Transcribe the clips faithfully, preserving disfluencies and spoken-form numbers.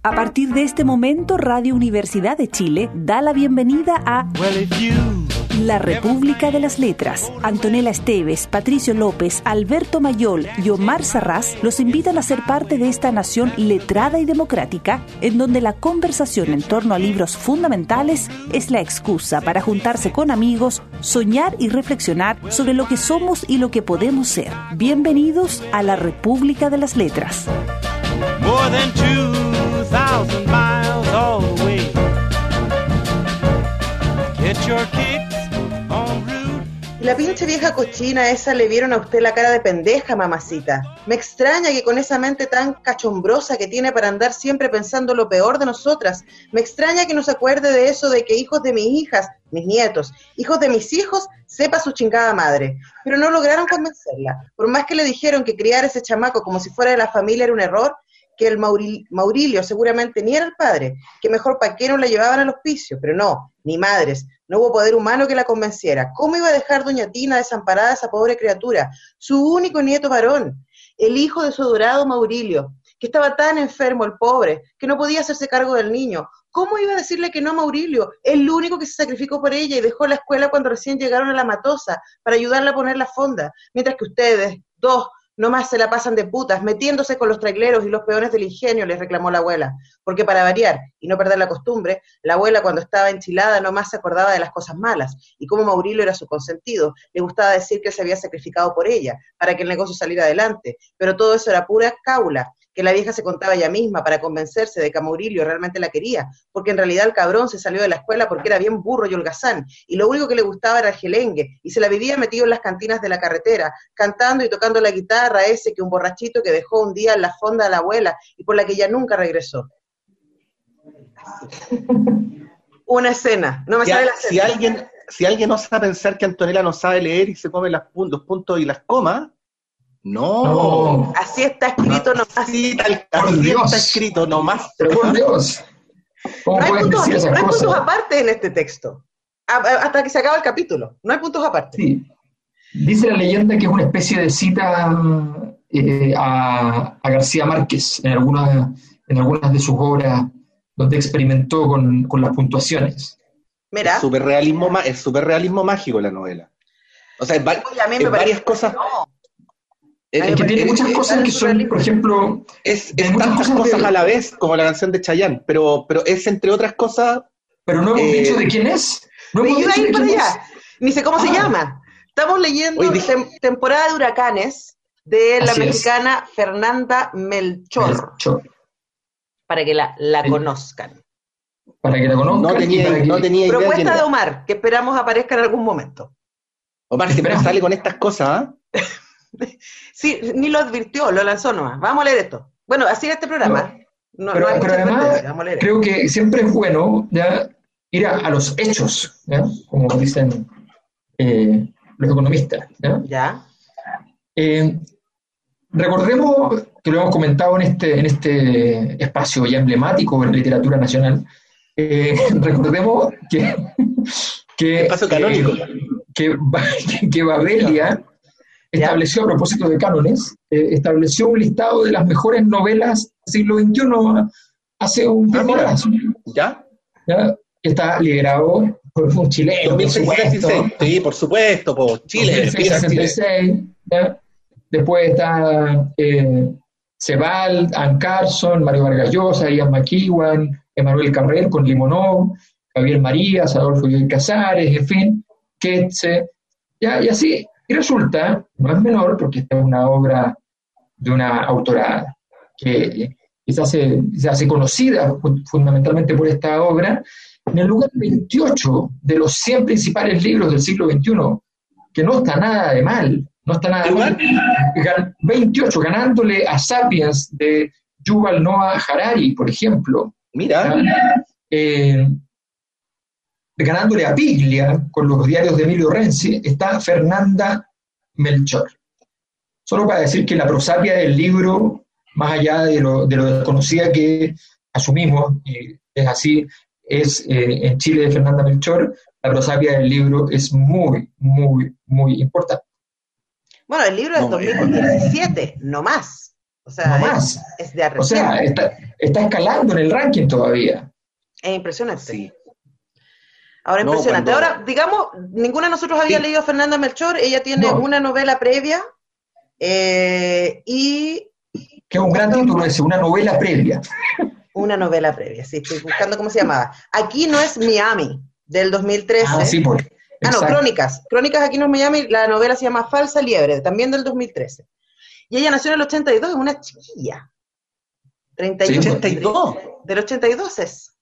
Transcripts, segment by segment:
A partir de este momento, Radio Universidad de Chile da la bienvenida a La República de las Letras. Antonella Esteves, Patricio López, Alberto Mayol y Omar Sarraz los invitan a ser parte de esta nación letrada y democrática, en donde la conversación en torno a libros fundamentales es la excusa para juntarse con amigos, soñar y reflexionar sobre lo que somos y lo que podemos ser. Bienvenidos a La República de las Letras. More than two thousand miles away. Get your kicks on route. La pinche vieja cochina esa le vieron a usted la cara de pendeja, mamacita. Me extraña que con esa mente tan cachombrosa que tiene para andar siempre pensando lo peor de nosotras, me extraña que no se acuerde de eso de que hijos de mis hijas, mis nietos, hijos de mis hijos, sepa su chingada madre. Pero no lograron convencerla. Por más que le dijeron que criar ese chamaco como si fuera de la familia era un error, que el Mauril, Maurilio seguramente ni era el padre, que mejor pa' qué no la llevaban al hospicio, pero no, ni madres, no hubo poder humano que la convenciera. ¿Cómo iba a dejar doña Tina desamparada a esa pobre criatura, su único nieto varón, el hijo de su adorado Maurilio, que estaba tan enfermo el pobre, que no podía hacerse cargo del niño? ¿Cómo iba a decirle que no a Maurilio, el único que se sacrificó por ella y dejó la escuela cuando recién llegaron a La Matosa para ayudarla a poner la fonda, mientras que ustedes, dos, nomás se la pasan de putas, metiéndose con los traileros y los peones del ingenio, les reclamó la abuela, porque para variar y no perder la costumbre, la abuela cuando estaba enchilada nomás se acordaba de las cosas malas, y como Maurilio era su consentido, le gustaba decir que se había sacrificado por ella, para que el negocio saliera adelante, pero todo eso era pura cábula, que la vieja se contaba ella misma para convencerse de que a Maurilio realmente la quería, porque en realidad el cabrón se salió de la escuela porque era bien burro y holgazán, y lo único que le gustaba era el gelengue, y se la vivía metido en las cantinas de la carretera, cantando y tocando la guitarra ese que un borrachito que dejó un día en la fonda a la abuela, y por la que ella nunca regresó. Una escena, no me si sale a, la escena. Si alguien, si alguien osa pensar que Antonella no sabe leer y se come las, los puntos y las comas, no. no. Así está escrito nomás. Así, tal, así está escrito nomás. Pero por Dios. No hay puntos, no hay puntos aparte en este texto. A, a, hasta que se acaba el capítulo. No hay puntos aparte. Sí. Dice la leyenda que es una especie de cita eh, a, a García Márquez en algunas, en algunas de sus obras donde experimentó con, con las puntuaciones. Mira. Es superrealismo, es superrealismo mágico la novela. O sea, es, va, es varias cosas. No. Es, es que tiene muchas es, cosas que son, por ejemplo... Es, es tantas cosas, cosas de... a la vez, como la canción de Chayanne, pero, pero es entre otras cosas... Pero no hemos eh... dicho de quién es. No hemos dicho de quién es. Ni sé cómo ah. se llama. Estamos leyendo Oye, tem Temporada de Huracanes de la Así mexicana es. Fernanda Melchor, Melchor. Para que la, la sí. conozcan. Para que la conozcan. No tenía, para que... no tenía idea. Propuesta de Omar, que esperamos aparezca en algún momento. Omar siempre sale con estas cosas, ¿eh? Sí, ni lo advirtió, lo lanzó nomás. Vamos a leer esto. Bueno, así es este programa. No, no, pero, no hay pero además, Vamos a leer creo que siempre es bueno ya ir a, a los hechos, ¿ya? Como dicen eh, los economistas. ¿Ya? ¿Ya? Eh, recordemos que lo hemos comentado en este, en este espacio ya emblemático en literatura nacional. Eh, recordemos que, que, espacio canónico. Eh, que, que Babelia estableció, a propósito de cánones, eh, estableció un listado de las mejores novelas del siglo veintiuno hace un tiempo atrás. ¿Ya? ¿Ya? Está liderado por un chileno. dos mil sesenta y seis, sí, por supuesto, por Chile. dos mil sesenta y seis, ¿ya? Después está eh, Sebald, Ann Carson, Mario Vargas Llosa, Ian McEwan, Emanuel Carrer con Limonov, Javier Marías, Adolfo Bioy Casares, en fin, Ketze, ¿ya? Y así. Y resulta, no es menor, porque esta es una obra de una autora que, que se, hace, se hace conocida fundamentalmente por esta obra, en el lugar veintiocho de los cien principales libros del siglo veintiuno, que no está nada de mal, no está nada de mal. veintiocho, ganándole a Sapiens de Yuval Noah Harari, por ejemplo. Mira. Eh, ganándole a Piglia, con los diarios de Emilio Renzi, está Fernanda Melchor. Solo para decir que la prosapia del libro, más allá de lo, de lo desconocida que asumimos, y es así, es eh, en Chile de Fernanda Melchor, la prosapia del libro es muy, muy, muy importante. Bueno, el libro es no, dos mil diecisiete, no más. O sea, no es, más. es de O sea, arrepiento. está, está escalando en el ranking todavía. Es impresionante. Sí. Ahora, No, impresionante. cuando- Ahora, digamos, ninguna de nosotros había Sí. leído a Fernanda Melchor, ella tiene No. una novela previa, eh, y Que es un gran título ese, una novela previa. una novela previa, sí, estoy buscando cómo se llamaba. Aquí no es Miami, del dos mil trece. Ah, sí, pues. Ah, no, exacto. Crónicas. Crónicas Aquí no es Miami, la novela se llama Falsa Liebre, también del dos mil trece. Y ella nació en el ochenta y dos, es una chiquilla. treinta y uno. Sí, ochenta y dos. Del ochenta y dos es.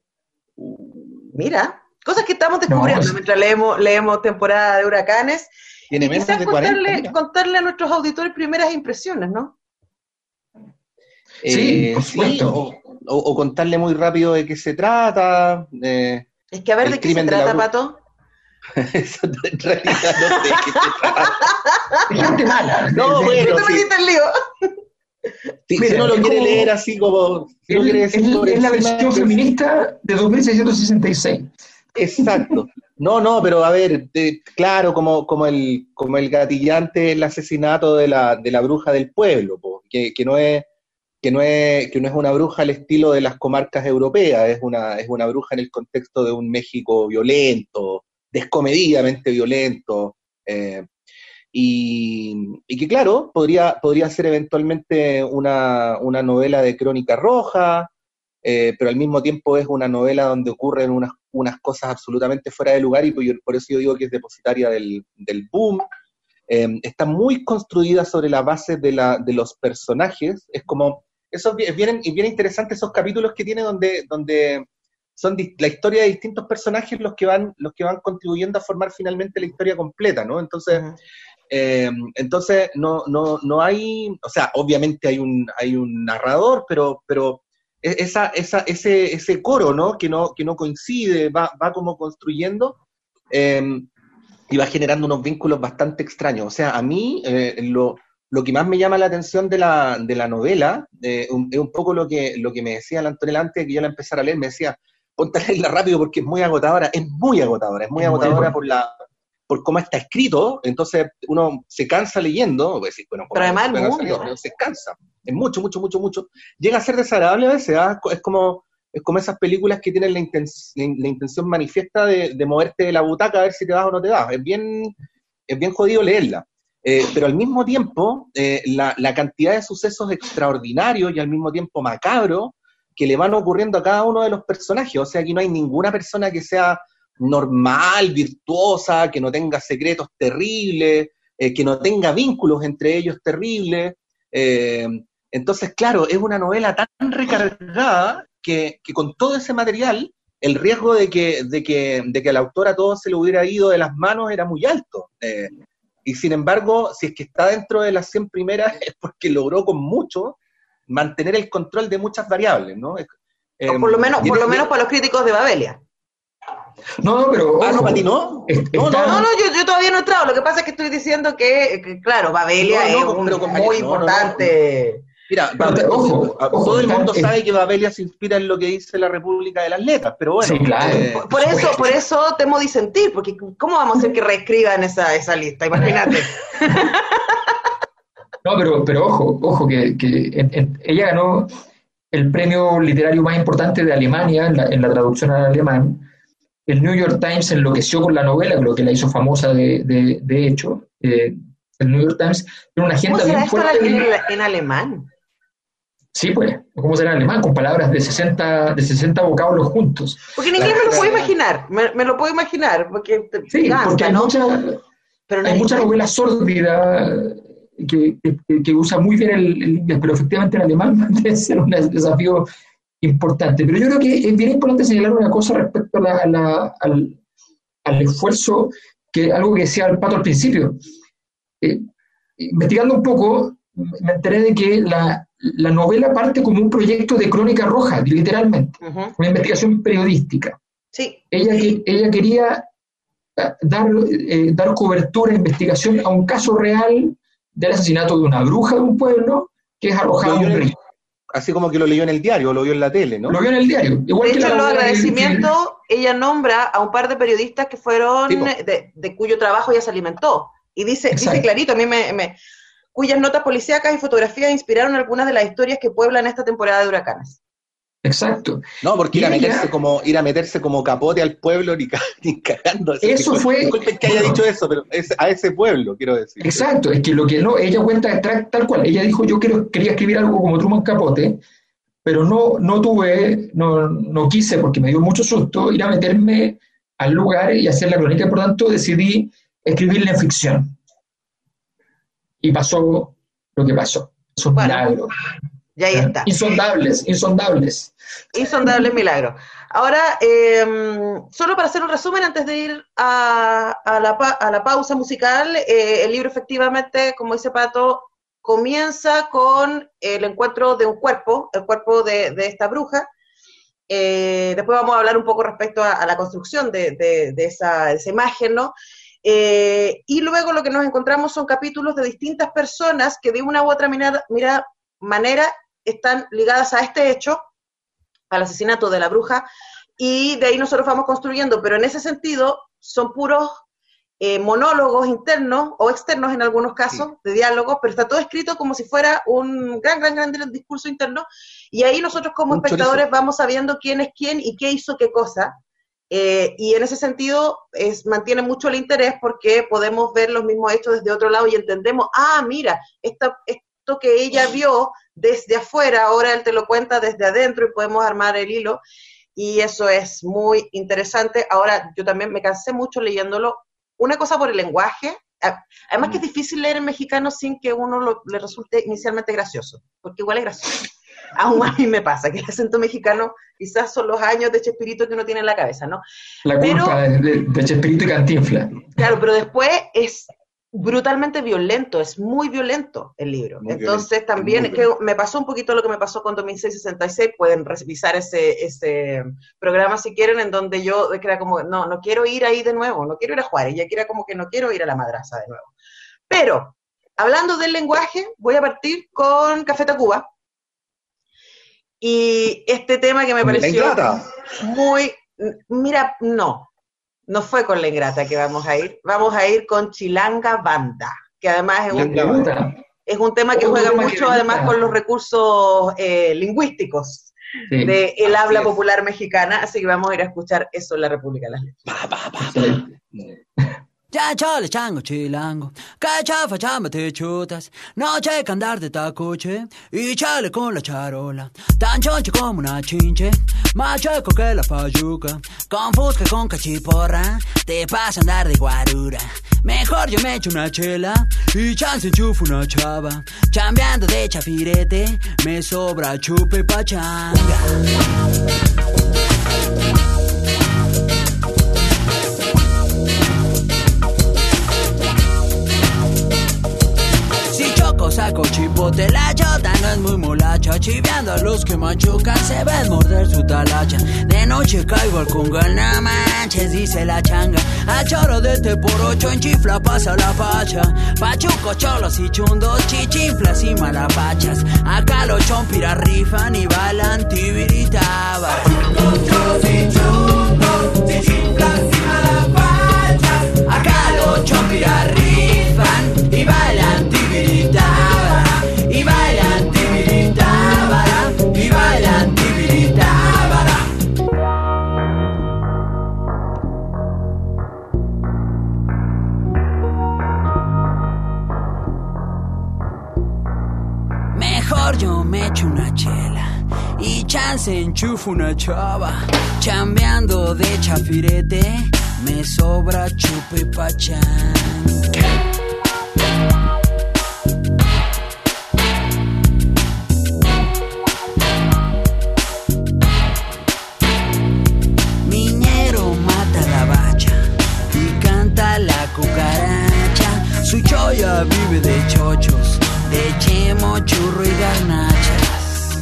Mira, cosas que estamos descubriendo No, es- mientras leemos, leemos temporada de huracanes. Tiene Y menos quizás de cuarenta. contarle, mira. contarle a nuestros auditores primeras impresiones, ¿no? Sí, Eh, por sí, supuesto. o, o- o contarle muy rápido de qué se trata. eh, Es que a ver, El ¿de qué se crimen de la trata, bru- Pato? eso en realidad no sé de qué se trata. Es gente mala. No, De- bueno, ¿Qué te sí. metiste el lío? Si, si Mira, uno lo es quiere como- leer así como... Si uno Es, quiere decir es- por es la encima, versión pues, feminista de dos mil seiscientos sesenta y seis. Exacto. No, no, pero a ver, de- claro, como, como, el, como el gatillante, el asesinato de la, de la bruja del pueblo, po, que, que, no es, que, no es, que no es una bruja al estilo de las comarcas europeas, es una, es una bruja en el contexto de un México violento, descomedidamente violento, eh, y, y que claro, podría, podría ser eventualmente una, una novela de crónica roja, eh, pero al mismo tiempo es una novela donde ocurren unas, unas cosas absolutamente fuera de lugar y por, por eso yo digo que es depositaria del, del boom. Eh, está muy construida sobre la base de, la, de los personajes, es como, eso es bien, es bien interesante esos capítulos que tiene donde, donde son di- la historia de distintos personajes los que van, los que van contribuyendo a formar finalmente la historia completa, ¿no? Entonces, Ujú. eh, entonces no, no, no hay, o sea, obviamente hay un, hay un narrador, pero, pero esa, esa, ese, ese coro, ¿no? Que no, que no coincide, va, va como construyendo, eh, y va generando unos vínculos bastante extraños. O sea, a mí eh, lo, lo que más me llama la atención de la, de la novela eh, un, es un poco lo que, lo que me decía la Antonella antes de que yo la empezara a leer, me decía, ponte a leerla rápido porque es muy agotadora, es muy agotadora, es muy Es muy agotadora buena. por la por cómo está escrito, entonces uno se cansa leyendo, puede decir, bueno, Pero además se es cansa mucho. leyendo, pero se cansa, es mucho, mucho, mucho, mucho, llega a ser desagradable a veces, ¿ah? Es como es como esas películas que tienen la, intens la, la intención manifiesta de, de moverte de la butaca a ver si te vas o no te vas, es bien, es bien jodido leerla, eh, pero al mismo tiempo, eh, la, la cantidad de sucesos extraordinarios y al mismo tiempo macabros que le van ocurriendo a cada uno de los personajes, o sea, aquí no hay ninguna persona que sea normal, virtuosa, que no tenga secretos terribles, eh, que no tenga vínculos entre ellos terribles. Eh, entonces, claro, es una novela tan recargada que, que con todo ese material, el riesgo de que, de, que, de que al autor a todo se le hubiera ido de las manos era muy alto. Eh, y sin embargo, si es que está dentro de las cien primeras, es porque logró con mucho mantener el control de muchas variables, ¿no? Eh, O por lo menos, por lo y- menos para los críticos de Babelia. No, no, pero. Ah, no, ojo, para ti no. es- No, está- No, no, yo, yo todavía no he entrado. Lo que pasa es que estoy diciendo que, que, claro, Babelia No, no, es un pero con- muy no, no, no. importante. Mira, Pero te- Babel- ojo, a- ojo, todo el está- mundo es- sabe que Babelia se inspira en lo que dice la República de las Letras, pero bueno. Sí, claro. eh, Por, por eso, por eso temo disentir, porque ¿cómo vamos a hacer que reescriban esa, esa lista? Imagínate. No, pero, pero ojo, ojo, que, que en- en- ella ganó el premio literario más importante de Alemania en la, en la traducción al alemán. El New York Times enloqueció con la novela, lo que la hizo famosa de, de, de hecho. Eh, el New York Times tiene una ¿Cómo agenda será bien esto fuerte. en, de- en alemán? Sí, pues, ¿cómo será en alemán? Con palabras de sesenta, de sesenta vocablos juntos. Porque en inglés me lo puedo imaginar, me, me lo puedo imaginar, porque te Sí, cansa, porque hay ¿no? mucha, Pero en hay mucha alemán- novela sórdida que, que, que usa muy bien el, el inglés, pero efectivamente el alemán debe ser un desafío importante. Pero yo creo que es bien importante señalar una cosa respecto a la, a la, al, al esfuerzo, que algo que decía el Pato al principio. Eh, investigando un poco, me enteré de que la, la novela parte como un proyecto de crónica roja, literalmente, Ujú. una investigación periodística. Sí, Ella, que- ella quería eh, dar, eh, dar cobertura, investigación a un caso real del asesinato de una bruja de un pueblo que es arrojada a Lo vio un en el- río. así como que lo leyó en el diario, lo vio en la tele, ¿no? Lo vio en el diario. Igual de que hecho, la en los novela que- agradecimientos, ella nombra a un par de periodistas que fueron, Sí, po. de, de cuyo trabajo ella se alimentó. Y dice, dice Exacto. clarito, a mí me, me- cuyas notas policíacas y fotografías inspiraron algunas de las historias que pueblan esta temporada de huracanes. Exacto. No, porque ir a, ella, meterse como, ir a meterse como capote al pueblo ni, ni cagando. Eso disculpen, fue... Disculpen que haya dicho eso, pero es a ese pueblo, quiero decir. Exacto, es que lo que no, ella cuenta tal, tal cual, ella dijo, yo quiero, quería escribir algo como Truman Capote, pero no, no tuve, no, no quise, porque me dio mucho susto, ir a meterme al lugar y hacer la crónica, por tanto decidí escribirla en ficción. Y pasó lo que pasó, esos bueno, milagros. Y ahí está. Insondables, insondables. Insondables milagros. Ahora, eh, solo para hacer un resumen antes de ir a, a, la, a la pausa musical, eh, el libro efectivamente, como dice Pato, comienza con el encuentro de un cuerpo, el cuerpo de, de esta bruja. Eh, después vamos a hablar un poco respecto a, a la construcción de, de, de, esa, de esa imagen, ¿no? Eh, y luego lo que nos encontramos son capítulos de distintas personas que de una u otra mirada, mira, manera están ligadas a este hecho, al asesinato de la bruja, y de ahí nosotros vamos construyendo, pero en ese sentido son puros eh, monólogos internos o externos en algunos casos, sí, de diálogos, pero está todo escrito como si fuera un gran, gran, gran discurso interno, y ahí nosotros como un espectadores chorizo. Vamos sabiendo quién es quién y qué hizo qué cosa, eh, y en ese sentido es, mantiene mucho el interés porque podemos ver los mismos hechos desde otro lado y entendemos, ah, mira, esta, esto que ella vio desde afuera, ahora él te lo cuenta desde adentro y podemos armar el hilo, y eso es muy interesante. Ahora, yo también me cansé mucho leyéndolo, una cosa por el lenguaje, además que es difícil leer en mexicano sin que uno lo, le resulte inicialmente gracioso, porque igual es gracioso. Aún a mí me pasa, que el acento mexicano quizás son los años de Chespirito que uno tiene en la cabeza, ¿no? La culpa pero, de, de Chespirito y Cantinflas. Claro, pero después es brutalmente violento, es muy violento el libro. Muy Entonces violento, también que me pasó un poquito lo que me pasó con dos mil seis sesenta y seis, pueden revisar ese, ese programa si quieren, en donde yo era como, no, no quiero ir ahí de nuevo, no quiero ir a Juárez, ya que era como que no quiero ir a la Madraza de nuevo. Pero, hablando del lenguaje, voy a partir con Café Tacuba, y este tema que me pareció muy, mira, no, no fue con La Ingrata que vamos a ir, vamos a ir con Chilanga Banda, que además es un, es un tema que juega mucho además con los recursos eh, lingüísticos sí, de el habla es. popular mexicana, así que vamos a ir a escuchar eso en la República de las Letras. Pa, pa, pa, pa. Ya chale chango chilango, que chafa chamba te chutas, noche que andar de tacoche, y chale con la charola, tan choncho como una chinche, más chueco que la fayuca, con fusca con cachiporra, te pasa a andar de guarura, mejor yo me echo una chela, y chance enchufo una chava, chambeando de chafirete, me sobra chupe pachanga. Saco chipote, la chota no es muy molacha, chiveando a los que machucan, se ven morder su talacha. De noche caigo al congal, no manches, dice la changa. A choro de este por ocho, en chifla pasa la pacha. Pachuco, cholos y chundos, chichinflas y malapachas. Acá los chompiras rifan y bailan tibiritaba. Pachuco, cholos y chundos, chichinflas y malapachas. Acá los chompiras rifan y bailan tibiritaba. Y bailan tibiritábara, y bailan tibiritábara. Mejor yo me echo una chela y chance enchufo una chava. Chambeando de chafirete, me sobra chupe pachán. Su choya vive de chochos, de chemo, churro y garnachas.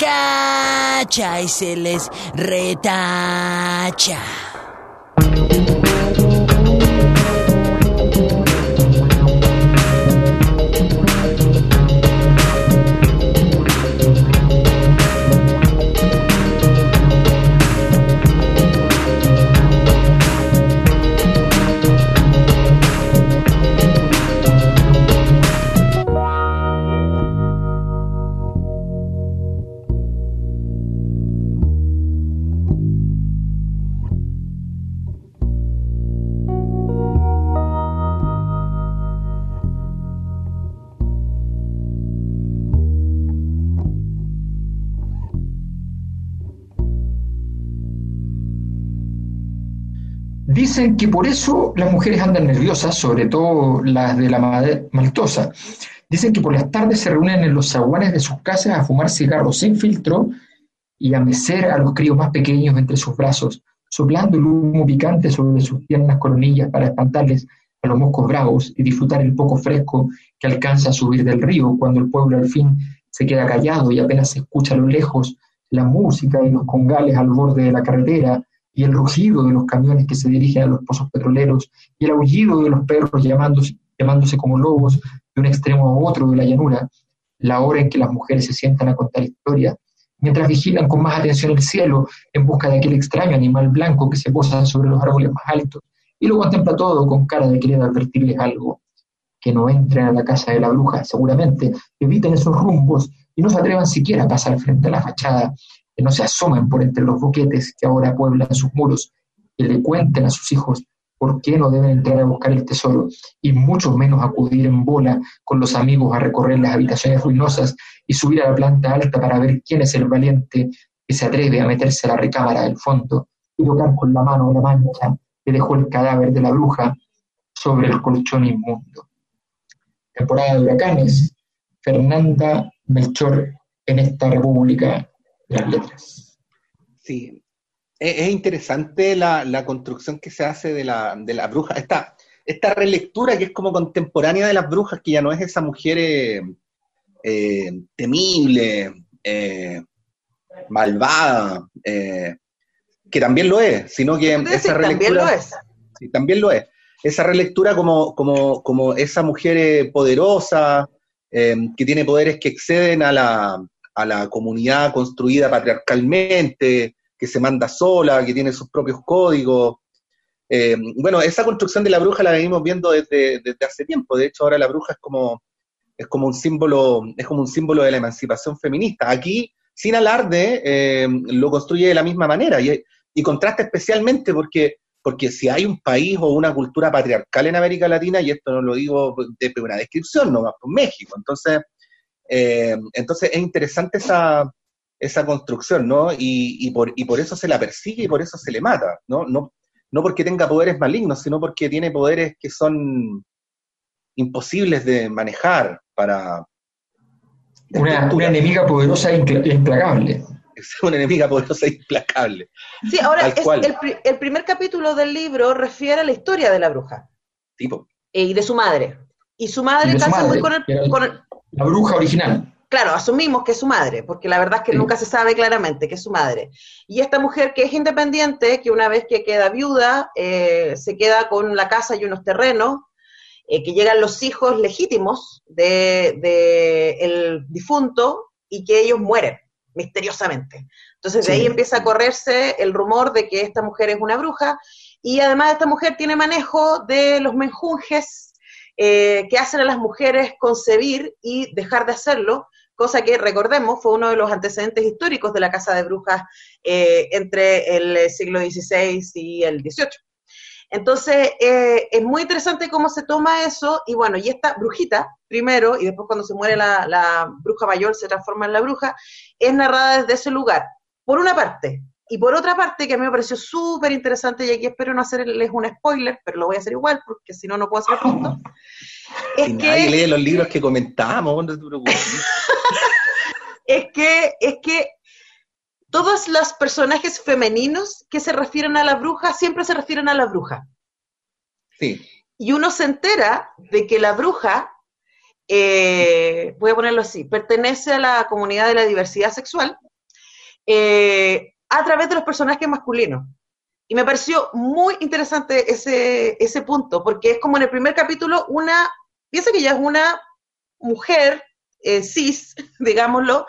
cacha y se les retacha. Dicen que por eso las mujeres andan nerviosas, sobre todo las de la maltosa. Dicen que por las tardes se reúnen en los zaguanes de sus casas a fumar cigarros sin filtro y a mecer a los críos más pequeños entre sus brazos, soplando el humo picante sobre sus tiernas coronillas para espantarles a los moscos bravos y disfrutar el poco fresco que alcanza a subir del río cuando el pueblo al fin se queda callado y apenas se escucha a lo lejos la música de los congales al borde de la carretera y el rugido de los camiones que se dirigen a los pozos petroleros, y el aullido de los perros llamándose, llamándose como lobos de un extremo a otro de la llanura, la hora en que las mujeres se sientan a contar historias, mientras vigilan con más atención el cielo en busca de aquel extraño animal blanco que se posa sobre los árboles más altos, y lo contempla todo con cara de querer advertirles algo. Que no entren a la casa de la bruja, seguramente, eviten esos rumbos y no se atrevan siquiera a pasar frente a la fachada, que no se asomen por entre los boquetes que ahora pueblan sus muros, que le cuenten a sus hijos por qué no deben entrar a buscar el tesoro, y mucho menos acudir en bola con los amigos a recorrer las habitaciones ruinosas y subir a la planta alta para ver quién es el valiente que se atreve a meterse a la recámara del fondo y tocar con la mano la mancha que dejó el cadáver de la bruja sobre el colchón inmundo. Temporada de huracanes, Fernanda Melchor en esta República de las Letras. Sí, es, es interesante la, la construcción que se hace de la, de la bruja, esta, esta relectura que es como contemporánea de las brujas, que ya no es esa mujer eh, eh, temible, eh, malvada, eh, que también lo es, sino que esa sí, relectura... También lo es. Sí, también lo es. Esa relectura como, como, como esa mujer eh, poderosa, eh, que tiene poderes que exceden a la... a la comunidad construida patriarcalmente, que se manda sola, que tiene sus propios códigos. Eh, bueno, esa construcción de la bruja la venimos viendo desde, desde hace tiempo. De hecho, ahora la bruja es como, es como un símbolo, es como un símbolo de la emancipación feminista. Aquí, sin alarde, eh, lo construye de la misma manera, y, y contrasta especialmente porque, porque si hay un país o una cultura patriarcal en América Latina, y esto no lo digo de una descripción, nomás por México, entonces... Eh, entonces es interesante esa, esa construcción, ¿no? Y, y, por, y por eso se la persigue y por eso se le mata, ¿no? No, no porque tenga poderes malignos, sino porque tiene poderes que son imposibles de manejar para... Una, una enemiga poderosa e implacable. Es una enemiga poderosa e implacable. Sí, ahora es el, el primer capítulo del libro refiere a la historia de la bruja. Tipo. Eh, y de su madre. Y su madre y casa madre, muy con el... Con el la bruja original. Claro, asumimos que es su madre, porque la verdad es que sí. Nunca se sabe claramente que es su madre. Y esta mujer que es independiente, que una vez que queda viuda, eh, se queda con la casa y unos terrenos, eh, que llegan los hijos legítimos de, de el difunto y que ellos mueren misteriosamente. Entonces de sí. ahí empieza a correrse el rumor de que esta mujer es una bruja, y además esta mujer tiene manejo de los menjunjes Eh, que hacen a las mujeres concebir y dejar de hacerlo, cosa que, recordemos, fue uno de los antecedentes históricos de la caza de brujas eh, entre el siglo dieciséis y el dieciocho. Entonces, eh, es muy interesante cómo se toma eso, y bueno, y esta brujita, primero, y después cuando se muere la, la bruja mayor, se transforma en la bruja, es narrada desde ese lugar, por una parte. Y por otra parte, que a mí me pareció súper interesante, y aquí espero no hacerles un spoiler, pero lo voy a hacer igual, porque si no, no puedo hacer punto. Es y que, nadie lee los libros que comentamos, no te preocupes. es que, es que todos los personajes femeninos que se refieren a la bruja, siempre se refieren a la bruja. Sí. Y uno se entera de que la bruja, eh, voy a ponerlo así, pertenece a la comunidad de la diversidad sexual, eh, a través de los personajes masculinos. Y me pareció muy interesante ese, ese punto, porque es como en el primer capítulo, una, piensa que ella es una mujer eh, cis, digámoslo,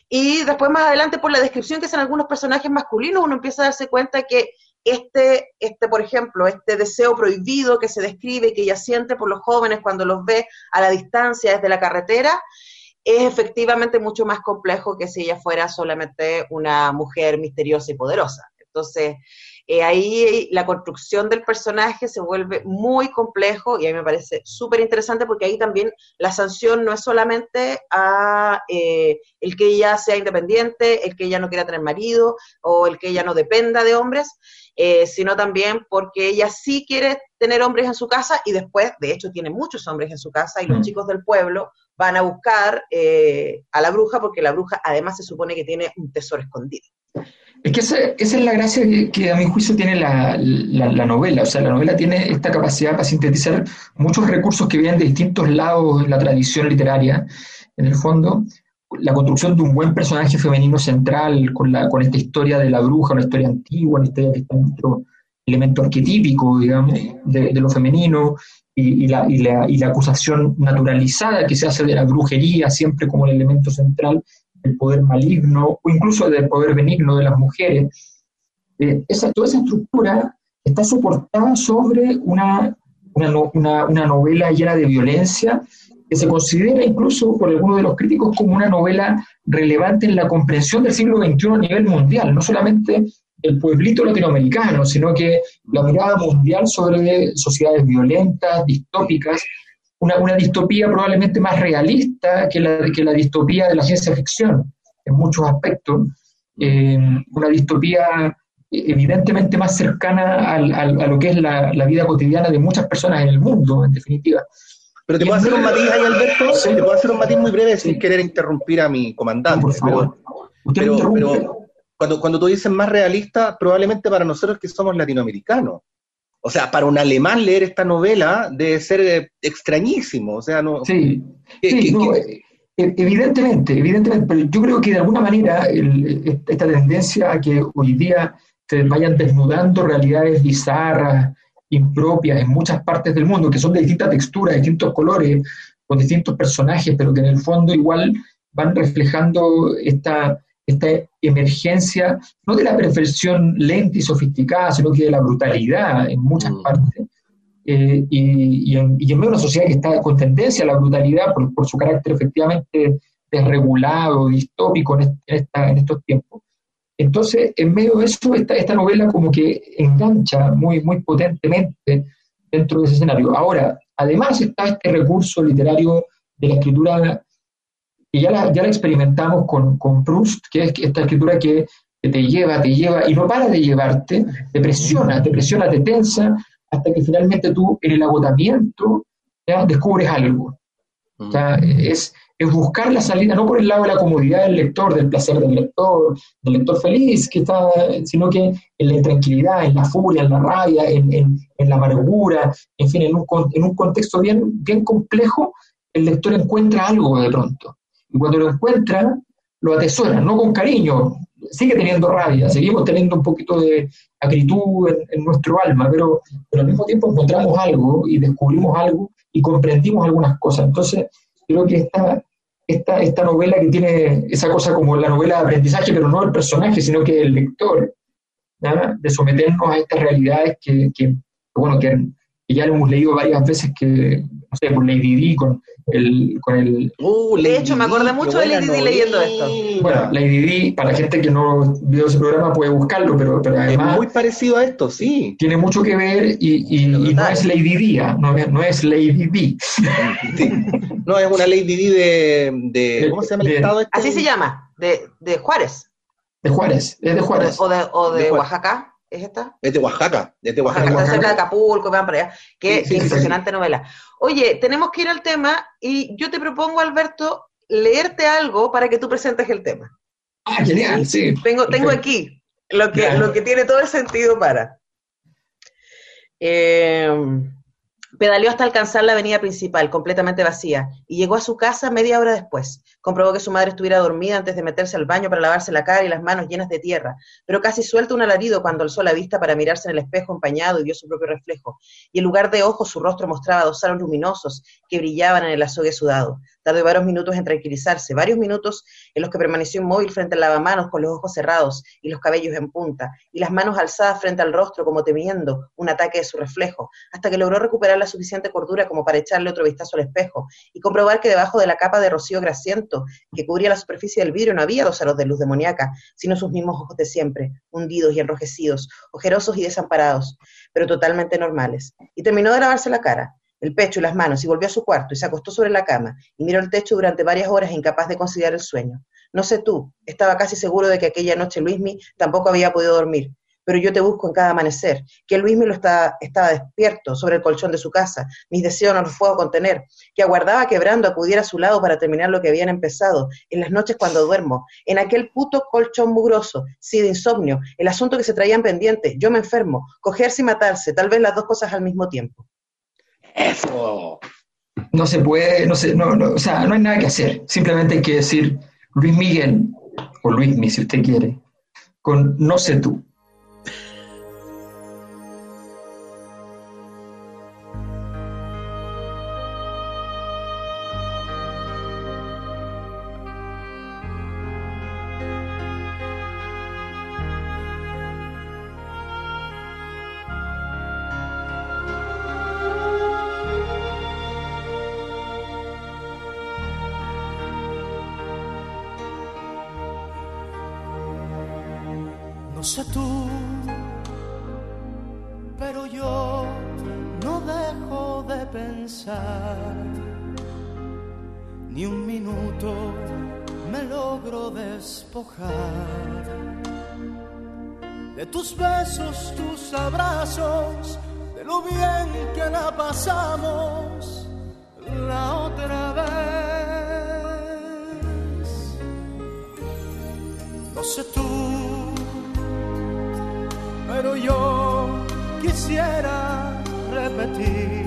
y después más adelante por la descripción que hacen algunos personajes masculinos, uno empieza a darse cuenta que este, este, por ejemplo, este deseo prohibido que se describe, que ella siente por los jóvenes cuando los ve a la distancia desde la carretera, es efectivamente mucho más complejo que si ella fuera solamente una mujer misteriosa y poderosa. Entonces, eh, ahí la construcción del personaje se vuelve muy complejo y a mí me parece súper interesante porque ahí también la sanción no es solamente a eh, el que ella sea independiente, el que ella no quiera tener marido o el que ella no dependa de hombres, eh, sino también porque ella sí quiere tener hombres en su casa y después, de hecho, tiene muchos hombres en su casa y los chicos del pueblo van a buscar eh, a la bruja porque la bruja además se supone que tiene un tesoro escondido. Es que esa, esa es la gracia que, que a mi juicio tiene la, la, la novela. O sea, la novela tiene esta capacidad para sintetizar muchos recursos que vienen de distintos lados de la tradición literaria. En el fondo, la construcción de un buen personaje femenino central con, la, con esta historia de la bruja, una historia antigua, una historia que está en nuestro elemento arquetípico, digamos, de, de lo femenino, y, y, la, y, la, y la acusación naturalizada que se hace de la brujería siempre como el elemento central, el poder maligno o incluso del poder benigno de las mujeres. Eh, esa, toda esa estructura está soportada sobre una, una, no, una, una novela llena de violencia que se considera incluso por algunos de los críticos como una novela relevante en la comprensión del siglo veintiuno a nivel mundial, no solamente el pueblito latinoamericano, sino que la mirada mundial sobre sociedades violentas, distópicas, Una, una distopía probablemente más realista que la, que la distopía de la ciencia ficción, en muchos aspectos. Eh, una distopía evidentemente más cercana al, al, a lo que es la, la vida cotidiana de muchas personas en el mundo, en definitiva. Pero te puedo hacer un matiz ahí, Alberto, sí. Te puedo hacer un matiz muy breve sin sí. querer interrumpir a mi comandante. Por favor. Pero, pero, pero cuando, cuando tú dices más realista, probablemente para nosotros que somos latinoamericanos. O sea, para un alemán leer esta novela debe ser extrañísimo, o sea, no... Sí, ¿qué, sí qué, no, qué? evidentemente, evidentemente, pero yo creo que de alguna manera el, esta tendencia a que hoy día se vayan desnudando realidades bizarras, impropias en muchas partes del mundo, que son de distintas texturas, distintos colores, con distintos personajes, pero que en el fondo igual van reflejando esta... esta emergencia, no de la perfección lenta y sofisticada, sino que de la brutalidad en muchas mm. partes, eh, y, y, en, y en medio de una sociedad que está con tendencia a la brutalidad por, por su carácter efectivamente desregulado, distópico en, este, en, esta, en estos tiempos. Entonces, en medio de eso, esta, esta novela como que engancha muy, muy potentemente dentro de ese escenario. Ahora, además está este recurso literario de la escritura y ya la, ya la experimentamos con, con Proust, que es esta escritura que, que te lleva, te lleva, y no para de llevarte, te presiona, te presiona, te tensa, hasta que finalmente tú, en el agotamiento, ya descubres algo. O sea, es, es buscar la salida, no por el lado de la comodidad del lector, del placer del lector, del lector feliz, que está, sino que en la intranquilidad, en la furia, en la rabia, en, en, en la amargura, en fin, en un, en un contexto bien, bien complejo, el lector encuentra algo de pronto. Y cuando lo encuentra, lo atesora, no con cariño, sigue teniendo rabia, seguimos teniendo un poquito de acritud en, en nuestro alma, pero, pero al mismo tiempo encontramos algo y descubrimos algo y comprendimos algunas cosas. Entonces, creo que esta, esta, esta novela que tiene esa cosa como la novela de aprendizaje, pero no el personaje, sino que el lector, ¿ya? De someternos a estas realidades que, que bueno, que, que ya lo hemos leído varias veces, que, no sé, por Lady Di, con el... Con el uh, de hecho, me acordé mucho de Lady Di leyendo esto. Bueno, Lady Di, para la gente que no vio ese programa puede buscarlo, pero, pero además... Es muy parecido a esto, sí. Tiene mucho que ver y, y, y no es Lady Di, no es, no es Lady Di. Sí. No, es una Lady Di de, de... ¿Cómo se llama el de, estado este? Así se llama, de, de Juárez. De Juárez, es de Juárez. O de, o de, de Oaxaca. ¿Es esta? Es de Oaxaca, es de Oaxaca. Oaxaca, está cerca de Acapulco, van para allá. Qué, sí, sí, qué impresionante sí. novela. Oye, tenemos que ir al tema y yo te propongo, Alberto, leerte algo para que tú presentes el tema. Ah, genial, sí. Tengo, tengo aquí lo que, lo que tiene todo el sentido para. Eh, Pedaleó hasta alcanzar la avenida principal, completamente vacía, y llegó a su casa media hora después. Comprobó que su madre estuviera dormida antes de meterse al baño para lavarse la cara y las manos llenas de tierra, pero casi suelta un alarido cuando alzó la vista para mirarse en el espejo empañado y vio su propio reflejo, y en lugar de ojos su rostro mostraba dos aros luminosos que brillaban en el azogue sudado. Tardó varios minutos en tranquilizarse, varios minutos en los que permaneció inmóvil frente al lavamanos con los ojos cerrados y los cabellos en punta, y las manos alzadas frente al rostro como temiendo un ataque de su reflejo, hasta que logró recuperar la suficiente cordura como para echarle otro vistazo al espejo y comprobar que debajo de la capa de rocío grasiento que cubría la superficie del vidrio no había dos aros de luz demoníaca, sino sus mismos ojos de siempre, hundidos y enrojecidos, ojerosos y desamparados, pero totalmente normales. Y terminó de lavarse la cara, el pecho y las manos, y volvió a su cuarto y se acostó sobre la cama y miró el techo durante varias horas incapaz de conciliar el sueño. No sé tú, estaba casi seguro de que aquella noche Luismi tampoco había podido dormir, pero yo te busco en cada amanecer, que Luismi lo está, estaba despierto sobre el colchón de su casa, mis deseos no los puedo contener, que aguardaba quebrando acudiera a su lado para terminar lo que habían empezado, en las noches cuando duermo, en aquel puto colchón mugroso, sí de insomnio, el asunto que se traían pendiente, yo me enfermo, cogerse y matarse, tal vez las dos cosas al mismo tiempo. ¡Eso! No se puede, no se, no, no, o sea, no hay nada que hacer. Simplemente hay que decir Luis Miguel, o Luismi si usted quiere, con no sé tú. No sé tú, pero yo no dejo de pensar, ni un minuto me logro despojar de tus besos, tus abrazos, de lo bien que la pasamos la otra vez. No sé tú, pero yo quisiera repetir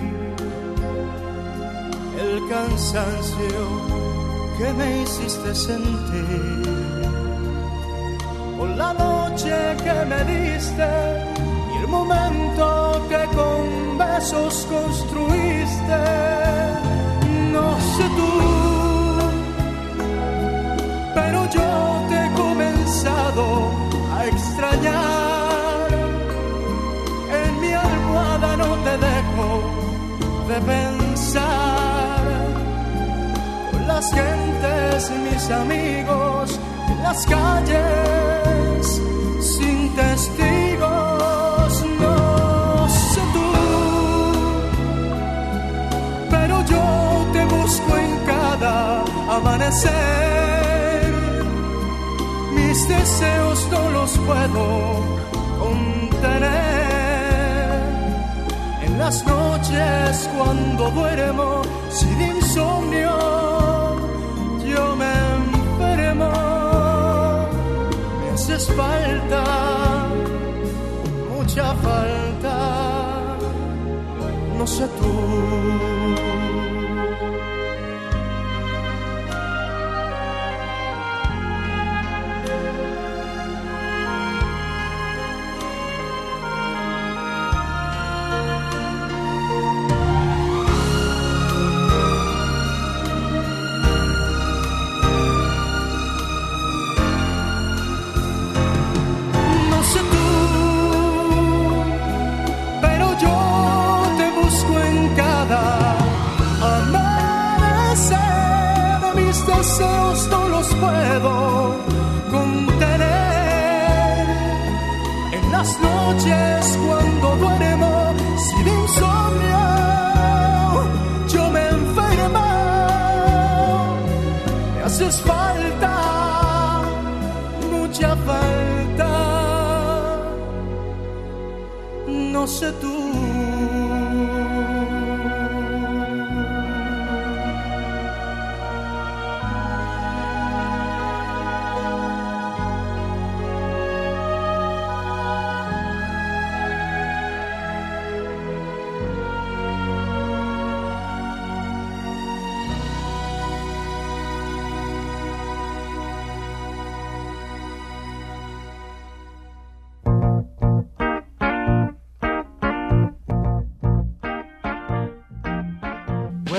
el cansancio que me hiciste sentir por la noche que me diste y el momento que con besos construiste. No sé tú, pero yo te he comenzado a extrañar. No te dejo de pensar con las gentes, mis amigos, en las calles, sin testigos. No sé tú, pero yo te busco en cada amanecer. Mis deseos no los puedo contener. Las noches cuando duermo sin insomnio, yo me enfermo. Me haces falta, mucha falta, no sé tú. Deseos no los puedo contener. En las noches cuando duermo sin insomnio, yo me enfermo. Me haces falta, mucha falta, no sé tú.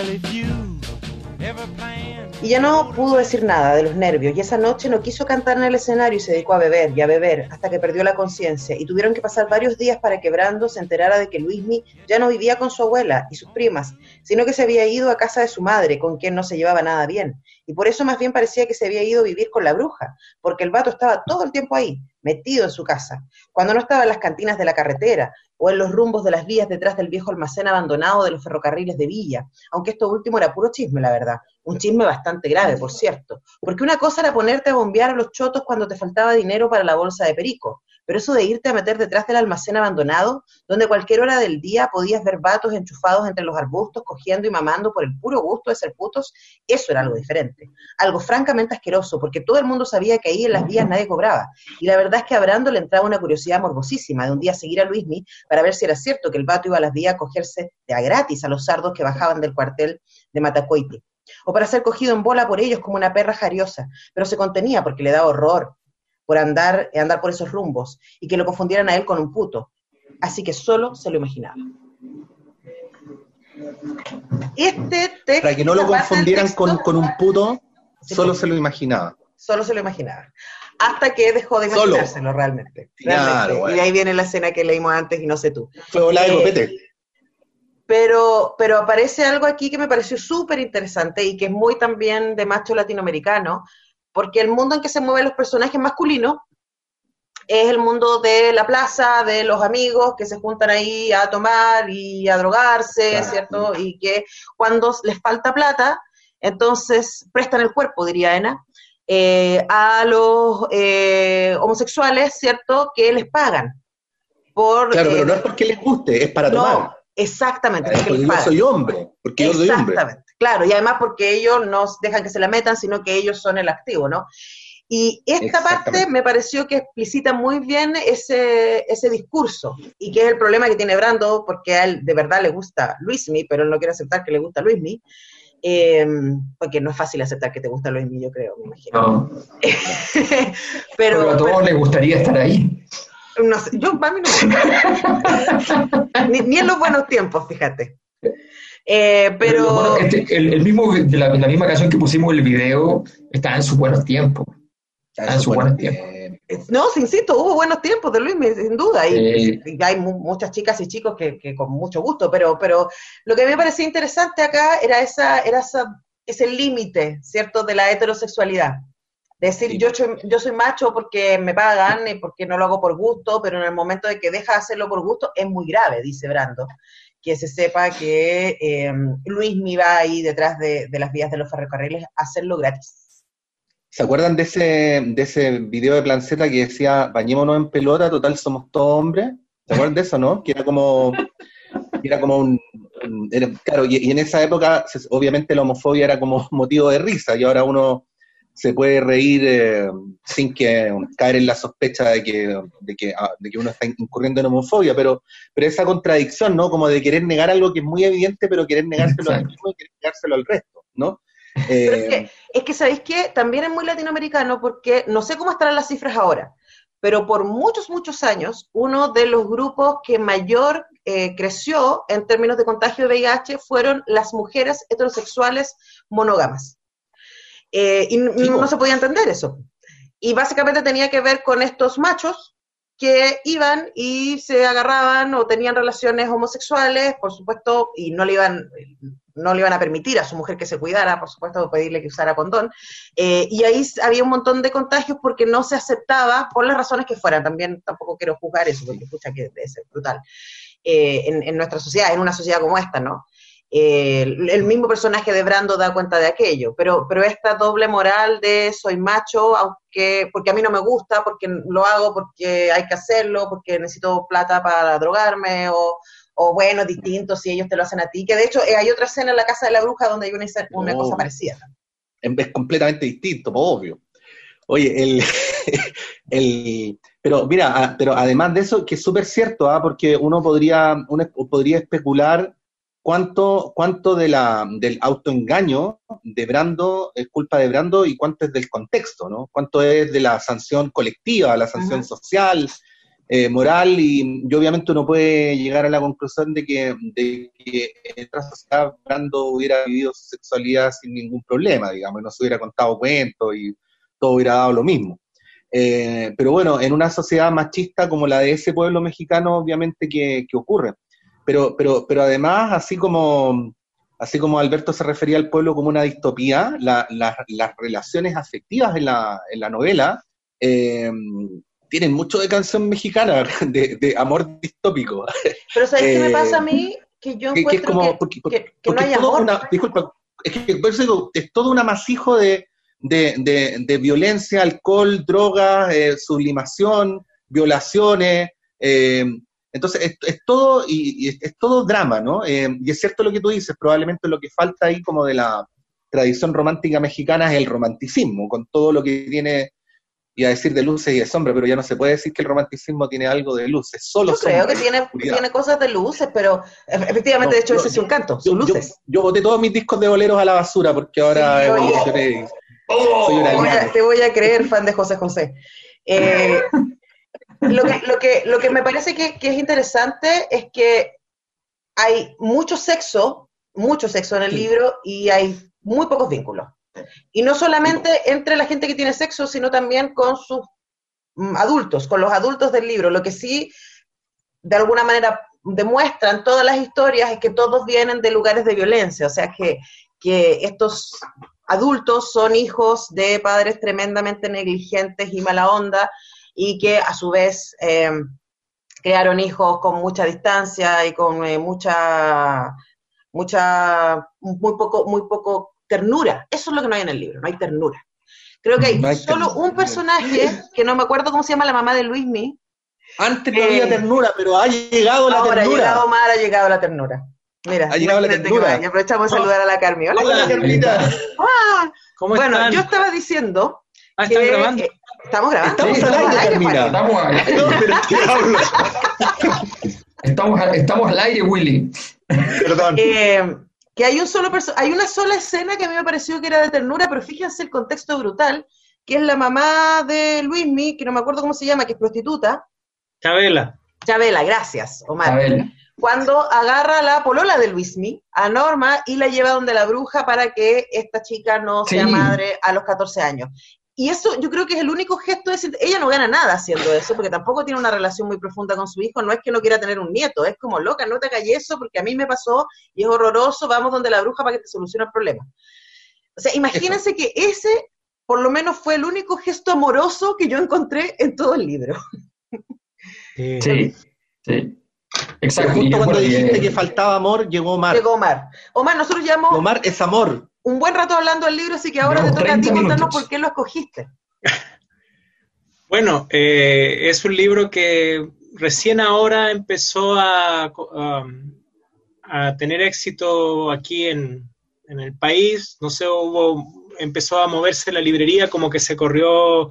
Y ya no pudo decir nada de los nervios, y esa noche no quiso cantar en el escenario y se dedicó a beber y a beber hasta que perdió la conciencia, y tuvieron que pasar varios días para que Brando se enterara de que Luismi ya no vivía con su abuela y sus primas, sino que se había ido a casa de su madre, con quien no se llevaba nada bien, y por eso más bien parecía que se había ido a vivir con la bruja, porque el vato estaba todo el tiempo ahí, metido en su casa, cuando no estaba en las cantinas de la carretera, o en los rumbos de las vías detrás del viejo almacén abandonado de los ferrocarriles de Villa, aunque esto último era puro chisme, la verdad, un chisme bastante grave, por cierto, porque una cosa era ponerte a bombear a los chotos cuando te faltaba dinero para la bolsa de perico, pero eso de irte a meter detrás del almacén abandonado, donde a cualquier hora del día podías ver vatos enchufados entre los arbustos, cogiendo y mamando por el puro gusto de ser putos, eso era algo diferente, algo francamente asqueroso, porque todo el mundo sabía que ahí en las vías nadie cobraba, y la verdad es que a Brando le entraba una curiosidad morbosísima de un día seguir a Luismi para ver si era cierto que el vato iba a las vías a cogerse de a gratis a los sardos que bajaban del cuartel de Matacoiti, o para ser cogido en bola por ellos como una perra jariosa, pero se contenía porque le daba horror por andar, andar por esos rumbos, y que lo confundieran a él con un puto, así que solo se lo imaginaba. Este texto, para que no lo confundieran texto, con, con un puto, sí, solo se lo imaginaba. Solo se lo imaginaba. Hasta que dejó de imaginárselo solo. realmente. realmente. Claro, bueno. Y de ahí viene la escena que leímos antes y no sé tú. Fue la de copete. Pero, pero aparece algo aquí que me pareció súper interesante y que es muy también de macho latinoamericano, porque el mundo en que se mueven los personajes masculinos es el mundo de la plaza, de los amigos que se juntan ahí a tomar y a drogarse, claro. ¿cierto? Y que cuando les falta plata, entonces prestan el cuerpo, diría Ena, eh, a los eh, homosexuales, ¿cierto? Que les pagan. Por, claro, eh, pero no es porque les guste, es para no, tomar. Exactamente. Porque, porque yo soy hombre, porque yo soy hombre. Exactamente, claro, y además porque ellos no dejan que se la metan, sino que ellos son el activo, ¿no? Y esta parte me pareció que explicita muy bien ese, ese discurso, y que es el problema que tiene Brando, porque a él de verdad le gusta Luismi, pero él no quiere aceptar que le gusta Luismi, eh, porque no es fácil aceptar que te gusta Luismi, yo creo, me imagino. No. pero, pero a todos pero, les gustaría estar ahí. No sé, yo para mí no. ni, ni en los buenos tiempos, fíjate. Eh, pero, pero bueno, este, el, el mismo, de la, la misma canción que pusimos en el video está en sus buenos tiempos. Está en sus buenos tiempos. No, sí, insisto, hubo buenos tiempos de Luis, sin duda, y, eh, y hay mu muchas chicas y chicos que, que con mucho gusto, pero, pero lo que a mí me parecía interesante acá era, esa, era esa, ese límite, ¿cierto?, de la heterosexualidad. Decir, sí. yo, yo soy macho porque me pagan y porque no lo hago por gusto, pero en el momento de que deja de hacerlo por gusto es muy grave, dice Brando, que se sepa que eh, Luismi va ahí detrás de, de las vías de los ferrocarriles a hacerlo gratis. ¿Se acuerdan de ese, de ese video de Planceta que decía, bañémonos en pelota, total somos todos hombres? ¿Se acuerdan de eso, no? Que era como, era como un... un era, claro, y, y en esa época, obviamente la homofobia era como motivo de risa, y ahora uno se puede reír eh, sin que caer en la sospecha de que, de, que, de que uno está incurriendo en homofobia, pero, pero esa contradicción, ¿no? Como de querer negar algo que es muy evidente, pero querer negárselo a uno y querer negárselo al resto, ¿no? Eh, pero es que, es que, ¿sabéis qué? También es muy latinoamericano, porque no sé cómo estarán las cifras ahora, pero por muchos, muchos años, uno de los grupos que mayor eh, creció en términos de contagio de V I H fueron las mujeres heterosexuales monógamas. Eh, y sí, no, no se podía entender eso. Y básicamente tenía que ver con estos machos que iban y se agarraban o tenían relaciones homosexuales, por supuesto, y no le iban, no le iban a permitir a su mujer que se cuidara, por supuesto, pedirle que usara condón. Eh, y ahí había un montón de contagios porque no se aceptaba, por las razones que fueran. También tampoco quiero juzgar eso, porque escucha que debe ser brutal. Eh, en, en nuestra sociedad, en una sociedad como esta, ¿no? Eh, el, el mismo personaje de Brando da cuenta de aquello, pero, pero esta doble moral de soy macho, aunque porque a mí no me gusta, porque lo hago porque hay que hacerlo, porque necesito plata para drogarme, o, o bueno, distinto si ellos te lo hacen a ti, que de hecho eh, hay otra escena en La Casa de la Bruja donde hay una, una oh, cosa parecida. Es completamente distinto, obvio. Oye, el, el pero mira, pero además de eso, que es súper cierto, ¿ah? Porque uno podría, uno podría especular ¿Cuánto, cuánto de la, del autoengaño de Brando es culpa de Brando y cuánto es del contexto, ¿no? Cuánto es de la sanción colectiva, la sanción uh-huh. social, eh, moral, y, y obviamente uno puede llegar a la conclusión de que, de que en otra sociedad Brando hubiera vivido su sexualidad sin ningún problema, digamos, y no se hubiera contado cuentos y todo hubiera dado lo mismo. Eh, pero bueno, en una sociedad machista como la de ese pueblo mexicano, obviamente que, que ocurre. Pero, pero, pero además, así como, así como Alberto se refería al pueblo como una distopía, la, la, las relaciones afectivas en la, en la novela eh, tienen mucho de canción mexicana, de, de amor distópico. Pero ¿sabes eh, qué me pasa a mí? Que yo encuentro que, es como, que, porque, que, que porque no hay es todo amor. Una, disculpa, es que por eso digo, es todo un amasijo de, de, de, de violencia, alcohol, drogas, eh, sublimación, violaciones, eh, entonces es, es todo y, y es, es todo drama, ¿no? Eh, y es cierto lo que tú dices, probablemente lo que falta ahí como de la tradición romántica mexicana es el romanticismo, con todo lo que tiene, iba a decir de luces y de sombras, pero ya no se puede decir que el romanticismo tiene algo de luces, solo Yo creo sombras, que tiene, oscuridad. tiene cosas de luces, pero efectivamente, No, de hecho, yo- ese es un canto, Yo, son yo, luces. yo boté todos mis discos de boleros a la basura porque ahora Sí, oye. evolucioné. Soy una Te voy, a, liana. te voy a creer, fan de José José. Eh, lo, que, lo, que, lo que me parece que, que es interesante es que hay mucho sexo, mucho sexo en el Sí. libro y hay muy pocos vínculos. Y no solamente entre la gente que tiene sexo, sino también con sus mm, adultos, con los adultos del libro. Lo que sí, de alguna manera, demuestran todas las historias es que todos vienen de lugares de violencia, o sea que, que estos adultos son hijos de padres tremendamente negligentes y mala onda, y que a su vez eh, crearon hijos con mucha distancia y con eh, mucha, mucha, muy poco, muy poco ternura. Eso es lo que no hay en el libro, no hay ternura. Creo que hay, No hay solo ternura. un personaje, que no me acuerdo cómo se llama, la mamá de Luismi. Antes no Eh, había ternura, pero ha llegado la Ahora ha ternura. llegado Omar, ha llegado la ternura. Mira, Ha llegado la imagínate ternura. que va. Y aprovechamos de saludar a la Carmi. Hola, Hola, Carmi. Carmita. Ah, ¿Cómo bueno, están? yo estaba diciendo Ah, que ¿están grabando? eh, estamos grabando. Estamos al aire, Carmina. Juan. Estamos, a- No, pero ¿qué hablo? estamos, a- estamos al aire, Willy. Perdón. Eh, que hay un solo perso- hay una sola escena que a mí me pareció que era de ternura, pero fíjense el contexto brutal, que es la mamá de Luismi, que no me acuerdo cómo se llama, que es prostituta. Chabela. Chabela, gracias, Omar. A ver, Cuando agarra a la polola de Luismi, a Norma, y la lleva donde la bruja para que esta chica no sea Sí. madre a los catorce años. Y eso yo creo que es el único gesto de... Ella no gana nada haciendo eso, porque tampoco tiene una relación muy profunda con su hijo, no es que no quiera tener un nieto, es como, loca, no te hagas eso, porque a mí me pasó, y es horroroso, vamos donde la bruja para que te solucione el problema. O sea, imagínense que ese, por lo menos, fue el único gesto amoroso que yo encontré en todo el libro. Sí. sí, sí. Exacto. Justo y cuando bueno, y, dijiste eh, que faltaba amor, llegó Omar. Llegó Omar. Omar, nosotros llevamos Omar es amor. un buen rato hablando del libro, así que ahora te Llevamos toca a ti treinta contarnos minutos. por qué lo escogiste. Bueno, eh, es un libro que recién ahora empezó a, a, a tener éxito aquí en, en el país. No sé, hubo, empezó a moverse la librería, como que se corrió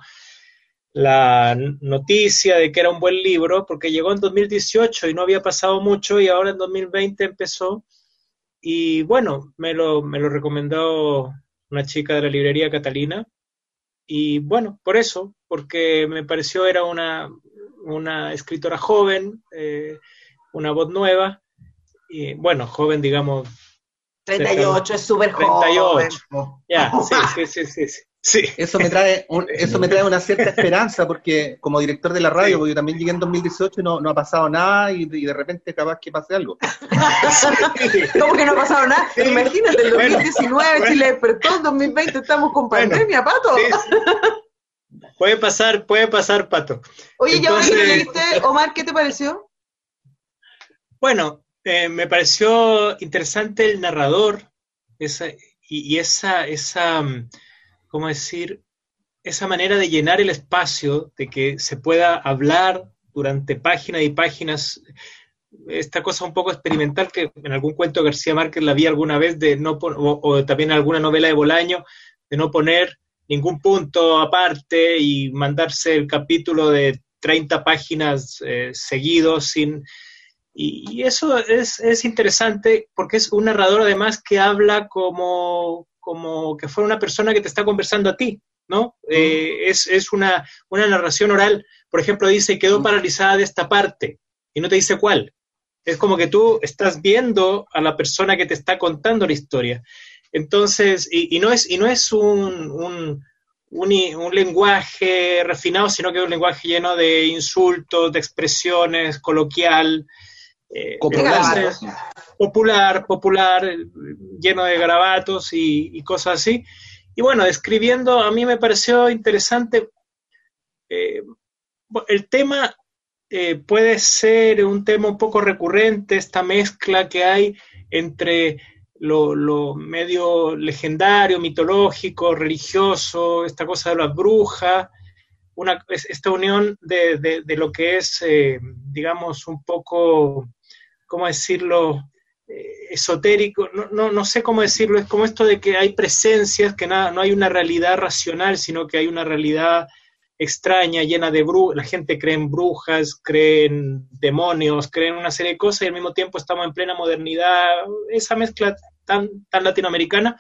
la noticia de que era un buen libro, porque llegó en dos mil dieciocho y no había pasado mucho, y ahora en dos mil veinte empezó. Y bueno, me lo, me lo recomendó una chica de la librería, Catalina. Y bueno, por eso, porque me pareció era una, una escritora joven, eh, una voz nueva, y bueno, joven, digamos. treinta y ocho, es súper joven. treinta y ocho. Ya, sí, sí, sí, sí, sí. Sí. Eso me trae un- eso me trae una cierta esperanza, porque como director de la radio, porque yo también llegué en dos mil dieciocho y no, no ha pasado nada, y, y de repente capaz que pase algo. ¿Cómo que no ha pasado nada? Imagínate, el Bueno, dos mil diecinueve bueno. Chile despertó, en dos mil veinte estamos con Bueno, pandemia, Pato. Sí, sí. Puede pasar, puede pasar, Pato. Oye, ya ahora que lo Entonces- leíste, Omar, ¿qué te pareció? Bueno, eh, me pareció interesante el narrador, esa, y, y esa, esa, mm, ¿cómo decir? Esa manera de llenar el espacio, de que se pueda hablar durante páginas y páginas, esta cosa un poco experimental que en algún cuento de García Márquez la vi alguna vez, de no pon- o, o también en alguna novela de Bolaño, de no poner ningún punto aparte y mandarse el capítulo de treinta páginas eh, seguidos sin... Y, y eso es, es interesante porque es un narrador además que habla como, como que fuera una persona que te está conversando a ti. ¿no? Eh, es es una, una narración oral. Por ejemplo, dice, quedó paralizada de esta parte, y no te dice cuál. Es como que tú estás viendo a la persona que te está contando la historia. Entonces, y, y no es, y no es un, un, un, un lenguaje refinado, sino que es un lenguaje lleno de insultos, de expresiones, coloquial, eh, entonces, popular, popular, lleno de garabatos y, y cosas así. Y bueno, escribiendo, a mí me pareció interesante. Eh, el tema eh, puede ser un tema un poco recurrente, esta mezcla que hay entre lo, lo medio legendario, mitológico, religioso, esta cosa de las brujas, una, esta unión de, de, de lo que es, eh, digamos, un poco, ¿cómo decirlo?, eh, esotérico, no, no, no sé cómo decirlo, es como esto de que hay presencias, que nada, no hay una realidad racional, sino que hay una realidad extraña, llena de brujas, la gente cree en brujas, cree en demonios, cree en una serie de cosas, y al mismo tiempo estamos en plena modernidad, esa mezcla tan, tan latinoamericana,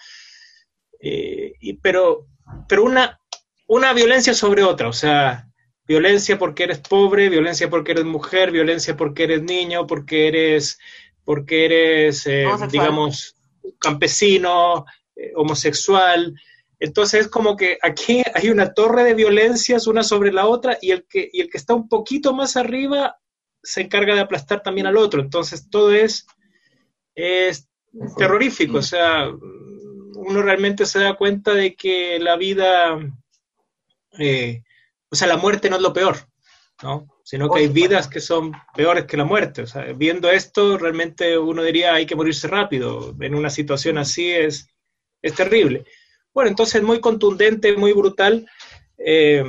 eh, y, pero, pero una, una violencia sobre otra, o sea, violencia porque eres pobre, violencia porque eres mujer, violencia porque eres niño, porque eres, porque eres eh, digamos, campesino, eh, homosexual. Entonces es como que aquí hay una torre de violencias una sobre la otra, y el que, y el que está un poquito más arriba se encarga de aplastar también al otro. Entonces todo es, es terrorífico, o sea, uno realmente se da cuenta de que la vida, eh, o sea, la muerte no es lo peor, ¿no? Sino que hay vidas que son peores que la muerte. O sea, viendo esto, realmente uno diría hay que morirse rápido. En una situación así es, es terrible. Bueno, entonces muy contundente, muy brutal, eh,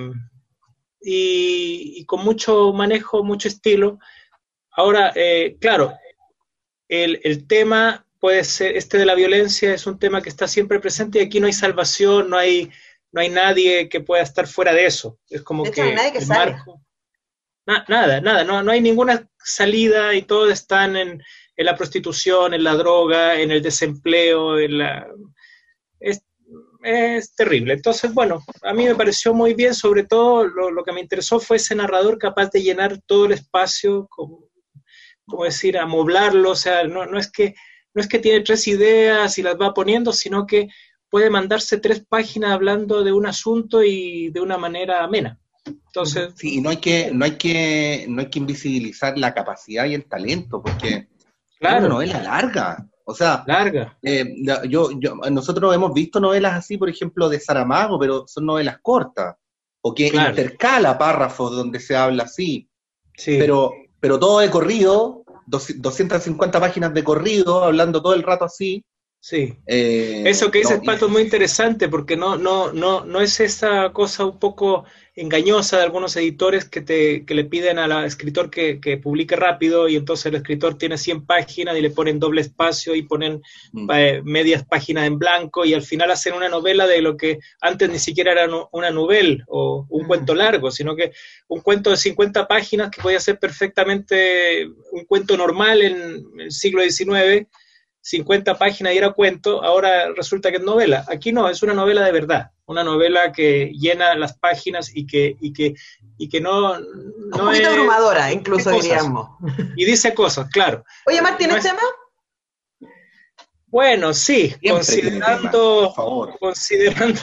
y, y con mucho manejo, mucho estilo. Ahora, eh, claro, el, el tema puede ser, este de la violencia es un tema que está siempre presente, y aquí no hay salvación, no hay, no hay nadie que pueda estar fuera de eso. Es como de hecho, que no hay nadie que el sale. marco, na, nada, nada, no, no hay ninguna salida, y todos están en, en la prostitución, en la droga, en el desempleo, en la... Es, es terrible. Entonces, bueno, a mí me pareció muy bien, sobre todo lo, lo que me interesó fue ese narrador capaz de llenar todo el espacio, como, como decir, amoblarlo, o sea, no, no, es que, no es que tiene tres ideas y las va poniendo, sino que puede mandarse tres páginas hablando de un asunto y de una manera amena. Entonces, sí, no hay que, no hay que, no hay que invisibilizar la capacidad y el talento, porque claro, es una novela larga. O sea, larga. Eh, yo, yo, nosotros hemos visto novelas así, por ejemplo, de Saramago, pero son novelas cortas, o que claro, intercala párrafos donde se habla así, sí, pero, pero todo de corrido, doscientas cincuenta páginas de corrido, hablando todo el rato así. Sí, eh, eso que dice no, Pato es muy interesante, porque no, no, no, no es esa cosa un poco engañosa de algunos editores que, te, que le piden al escritor que, que publique rápido, y entonces el escritor tiene cien páginas y le ponen doble espacio y ponen mm. eh, medias páginas en blanco, y al final hacen una novela de lo que antes ni siquiera era no, una novela o un mm. cuento largo, sino que un cuento de cincuenta páginas que podía ser perfectamente un cuento normal en el siglo diecinueve, cincuenta páginas y era cuento, ahora resulta que es novela. Aquí no, es una novela de verdad, una novela que llena las páginas y que, y que, y que no, no un poquito es, abrumadora, incluso diríamos. Y dice cosas, claro. Oye, Martín, ¿tienes no es, tema? Bueno, sí, siempre considerando, tema, considerando.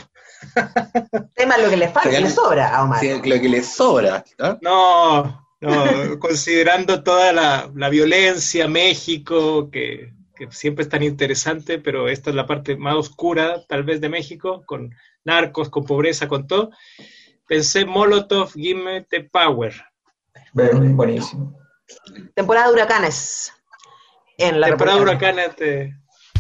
Tema lo que le falta, sí, le sobra a Omar. Sí, lo que le sobra. ¿eh? No, no, considerando toda la, la violencia, México, que que siempre es tan interesante, pero esta es la parte más oscura, tal vez, de México, con narcos, con pobreza, con todo. Pensé Molotov, Give Me the Power. Buenísimo. Temporada de huracanes. En la Temporada de huracanes de...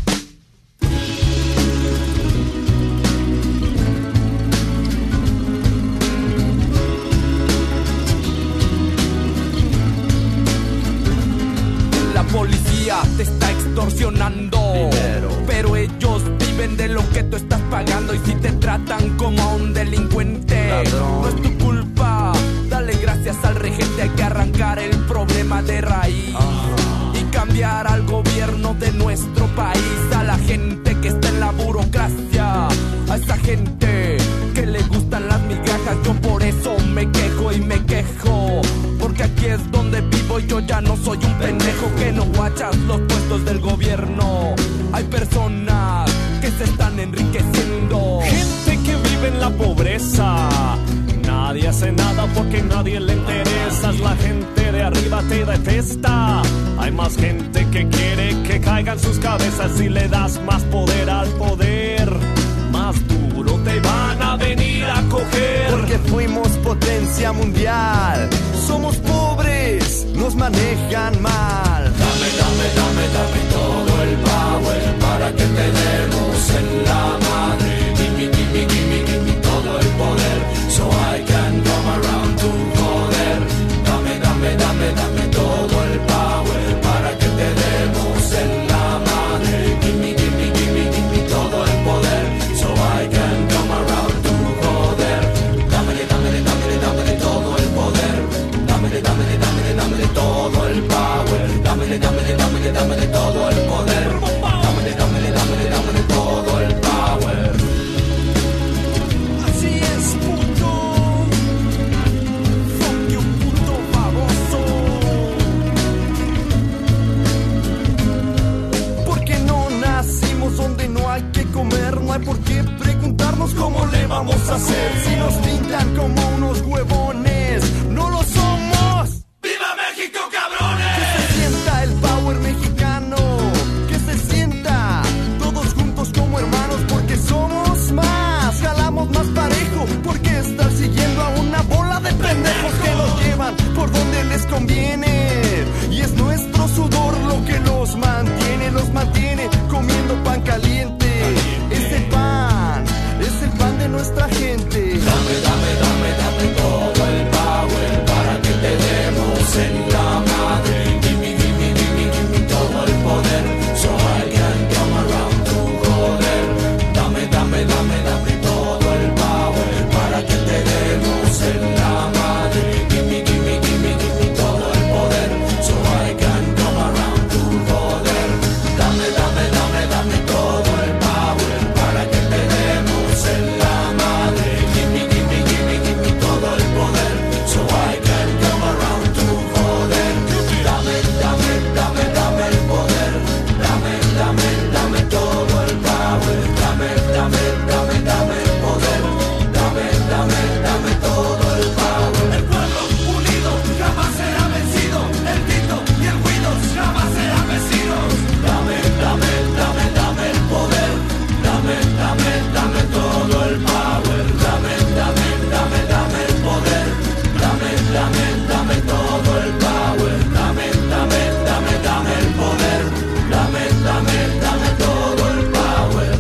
La policía te está extorsionando dinero, pero ellos viven de lo que tú estás pagando, y si te tratan como a un delincuente, ladrón, no es tu culpa. Dale gracias al regente, hay que arrancar el problema de raíz, uh-huh, y cambiar al gobierno de nuestro país, a la gente que está en la burocracia, a esa gente que le gusta aquí es donde vivo, yo ya no soy un pendejo que no guachas los puestos del gobierno. Hay personas que se están enriqueciendo, gente que vive en la pobreza. Nadie hace nada porque nadie le interesa. La gente de arriba te detesta. Hay más gente que quiere que caigan sus cabezas. Si le das más poder al poder, más duro te van a venir a coger. Porque fuimos potencia mundial. Somos pobres, nos manejan mal. Dame, dame, dame, dame todo el power para que te demos en la madre. Gimme, gimme, gimme, gimme todo el poder, so I can come around to joder. Dame, dame, dame, dame todo el power para que te demos en la madre. Gimme, gimme, gimme, gimme todo el poder, so I can come around to joder. Dámele, dámele, dámele, dámele todo el poder. Dámele, dámele, dámele, dámele todo el power. Dámele, dámele, dámele, dámele todo el poder. Dámele, dámele, dámele, dámele todo el power. Así es, puto. Fuck you, puto baboso. Porque no nacimos donde no hay que comer. No hay por qué preguntarnos cómo le vamos a hacer. Si nos pintan como unos huevones, no lo somos. ¡Viva México, cabrones! Que se sienta el power mexicano, que se sienta todos juntos como hermanos, porque somos más, jalamos más parejo, porque estar siguiendo a una bola de pendejos que nos llevan por donde les conviene. Y es nuestro sudor lo que los mantiene, los mantiene comiendo pan caliente. Es el pan, es el pan de nuestra gente. Dame, dame, dame, dame todo el power para que te demos en la madre. Gimme, gimme, gimme, gimme todo el poder, so I can come around to joder. Dame, dame, dame, dame todo el power para que te demos en la madre. Gimme, gimme, gimme, gimme todo el poder, so I can come around to joder. Dame, dame, dame, dame todo el power para que te demos en la madre. Gimme, gimme, gimme, gimme todo el poder, so I can come around to joder. Dame, dame, dame, dame el poder. Dame, dame, dame todo el power. Dame, dame, dame, dame el poder. Dame, dame, dame todo el power. El pueblo unido jamás será vencido. El grito y el ruido jamás serán vecinos. Dame, dame, dame, dame el poder. Dame, dame, dame todo el power. Dame, dame, dame, dame el poder. Dame, dame, dame todo el power. Dame, dame, dame, dame el poder. Dame, dame, dame todo el power.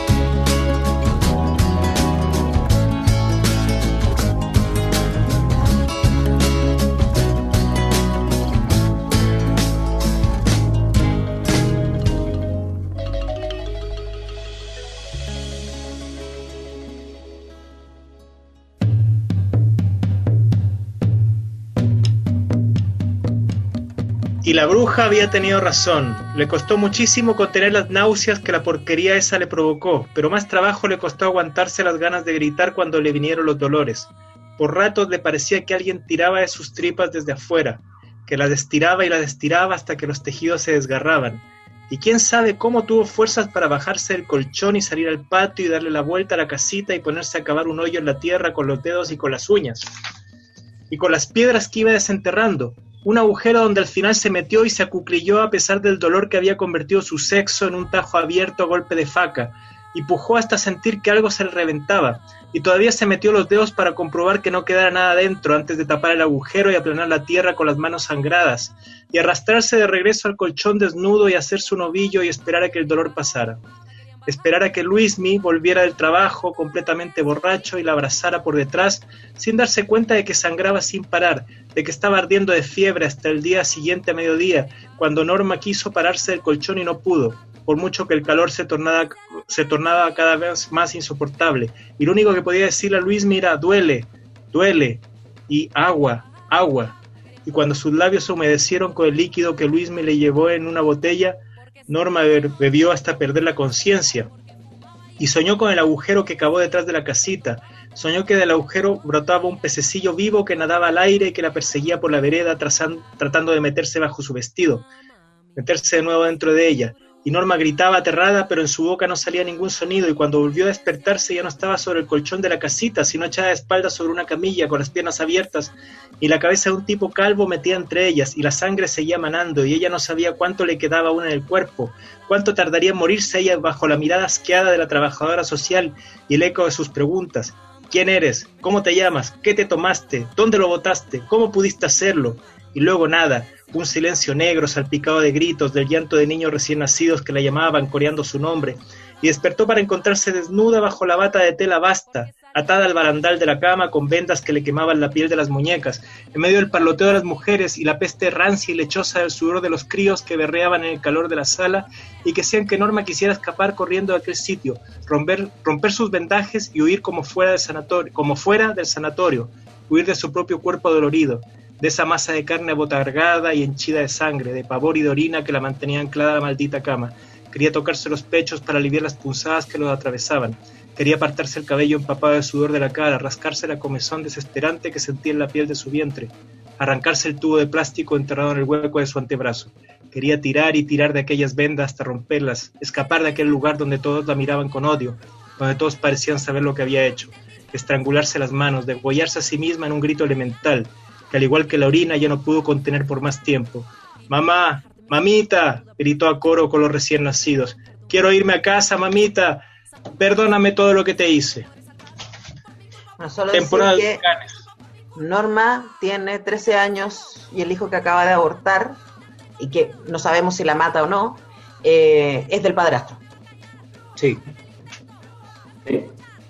Y la bruja había tenido razón. Le costó muchísimo contener las náuseas que la porquería esa le provocó, pero más trabajo le costó aguantarse las ganas de gritar cuando le vinieron los dolores. Por ratos le parecía que alguien tiraba de sus tripas desde afuera, que las estiraba y las estiraba hasta que los tejidos se desgarraban. Y quién sabe cómo tuvo fuerzas para bajarse del colchón y salir al patio y darle la vuelta a la casita y ponerse a cavar un hoyo en la tierra con los dedos y con las uñas. Y con las piedras que iba desenterrando. Un agujero donde al final se metió y se acuclilló a pesar del dolor que había convertido su sexo en un tajo abierto a golpe de faca, y pujó hasta sentir que algo se le reventaba, y todavía se metió los dedos para comprobar que no quedara nada dentro antes de tapar el agujero y aplanar la tierra con las manos sangradas, y arrastrarse de regreso al colchón desnudo y hacerse un ovillo y esperar a que el dolor pasara. Esperar a que Luismi volviera del trabajo completamente borracho y la abrazara por detrás sin darse cuenta de que sangraba sin parar, de que estaba ardiendo de fiebre hasta el día siguiente a mediodía, cuando Norma quiso pararse del colchón y no pudo, por mucho que el calor se tornaba, se tornaba cada vez más insoportable, y lo único que podía decirle a Luismi era duele, duele, y agua, agua, y cuando sus labios se humedecieron con el líquido que Luismi le llevó en una botella, Norma bebió hasta perder la conciencia y soñó con el agujero que cavó detrás de la casita, Soñó que del agujero brotaba un pececillo vivo que nadaba al aire y que la perseguía por la vereda trazando, tratando de meterse bajo su vestido, meterse de nuevo dentro de ella. Y Norma gritaba aterrada, pero en su boca no salía ningún sonido, y cuando volvió a despertarse ya no estaba sobre el colchón de la casita, sino echada de espaldas sobre una camilla con las piernas abiertas y la cabeza de un tipo calvo metida entre ellas, y la sangre seguía manando, y ella no sabía cuánto le quedaba aún en el cuerpo, cuánto tardaría en morirse ella bajo la mirada asqueada de la trabajadora social y el eco de sus preguntas. ¿Quién eres? ¿Cómo te llamas? ¿Qué te tomaste? ¿Dónde lo botaste? ¿Cómo pudiste hacerlo? Y luego nada, un silencio negro salpicado de gritos, del llanto de niños recién nacidos que la llamaban coreando su nombre, y despertó para encontrarse desnuda bajo la bata de tela basta, atada al barandal de la cama con vendas que le quemaban la piel de las muñecas, en medio del parloteo de las mujeres y la peste rancia y lechosa del sudor de los críos que berreaban en el calor de la sala y que hacían que Norma quisiera escapar corriendo de aquel sitio, romper, romper sus vendajes y huir como fuera del sanatorio, como fuera del sanatorio, huir de su propio cuerpo dolorido, de esa masa de carne abotargada y henchida de sangre, de pavor y de orina que la mantenía anclada a la maldita cama. Quería tocarse los pechos para aliviar las punzadas que los atravesaban. Quería apartarse el cabello empapado de sudor de la cara, rascarse la comezón desesperante que sentía en la piel de su vientre, arrancarse el tubo de plástico enterrado en el hueco de su antebrazo. Quería tirar y tirar de aquellas vendas hasta romperlas, escapar de aquel lugar donde todos la miraban con odio, donde todos parecían saber lo que había hecho, estrangularse las manos, degollarse a sí misma en un grito elemental, que al igual que la orina ya no pudo contener por más tiempo. «Mamá, mamita», gritó a coro con los recién nacidos, «quiero irme a casa, mamita, perdóname todo lo que te hice». No, solo Temporada decir de que Norma tiene trece años y el hijo que acaba de abortar, y que no sabemos si la mata o no, eh, es del padrastro. Sí. Sí.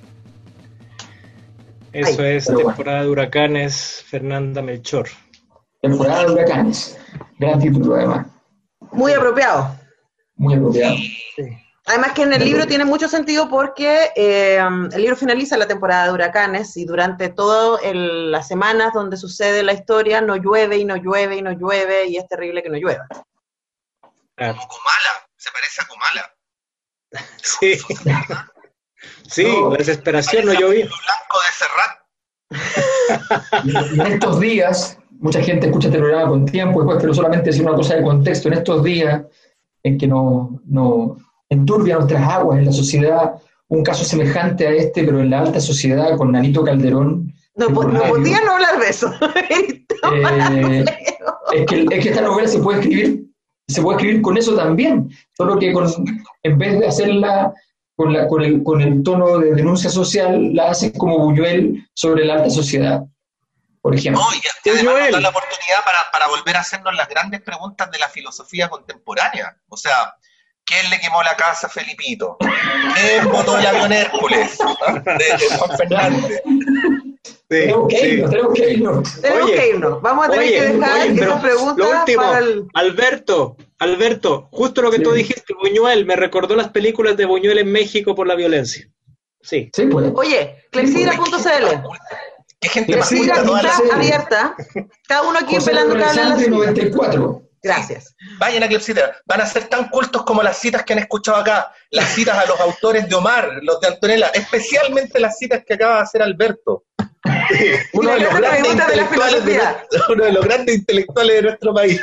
Eso Ay, es pero temporada bueno. de huracanes, Fernanda Melchor. Temporada de huracanes. Gran título, además. Muy apropiado. Muy apropiado. Sí. Además que en el libro tiene mucho sentido porque eh, el libro finaliza la temporada de huracanes y durante todas las semanas donde sucede la historia no llueve y no llueve y no llueve y es terrible que no llueva. Claro. Como Comala, se parece a Comala. Sí. Sí, no, la desesperación no llovía. Blanco de Serrat. Y en estos días, mucha gente escucha este programa con tiempo, después, pero solamente decir una cosa de contexto. En estos días en que nos no enturbia nuestras aguas en la sociedad, un caso semejante a este, pero en la alta sociedad, con Nanito Calderón. No, no podía no hablar de eso. eh, es, que, es que esta novela se puede escribir, se puede escribir con eso también, solo que con, en vez de hacerla Con, la, con, el, con el tono de denuncia social, la hace como Buñuel sobre la alta sociedad, por ejemplo. No, y, y además nos da la oportunidad para, para volver a hacernos las grandes preguntas de la filosofía contemporánea. O sea, ¿quién le quemó la casa a Felipito? ¿Quién botó el avión Hércules? De, de Juan Fernández. Sí, tenemos que irnos, sí. tenemos que irnos. Tenemos oye, que irnos. Vamos a tener oye, que dejar oye, esa pregunta lo último, para el... Alberto, Alberto, justo lo que sí. tú dijiste, Buñuel, me recordó las películas de Buñuel en México por la violencia. Sí. Sí, pues. Oye, clepsidra punto c l. ¿Qué gente más Clepsidra culta toda la está serie? abierta. Cada uno aquí José pelando cable en la suya. noventa y cuatro. Gracias. Vayan a Clepsidra, van a ser tan cultos como las citas que han escuchado acá, las citas a los autores de Omar, los de Antonella, especialmente las citas que acaba de hacer Alberto. Uno de, los grandes intelectuales de nuestro, uno de los grandes intelectuales de nuestro país.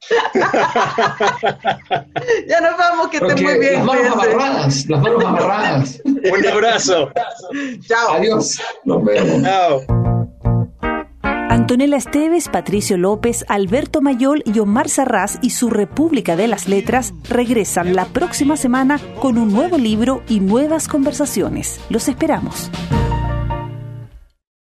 Ya nos vamos, que estén muy bien. Las manos cuídense. amarradas, las manos amarradas. Un abrazo. Chao. Adiós, nos vemos. Chao. Antonella Esteves, Patricio López, Alberto Mayol y Omar Sarraz y su República de las Letras regresan la próxima semana con un nuevo libro y nuevas conversaciones. Los esperamos.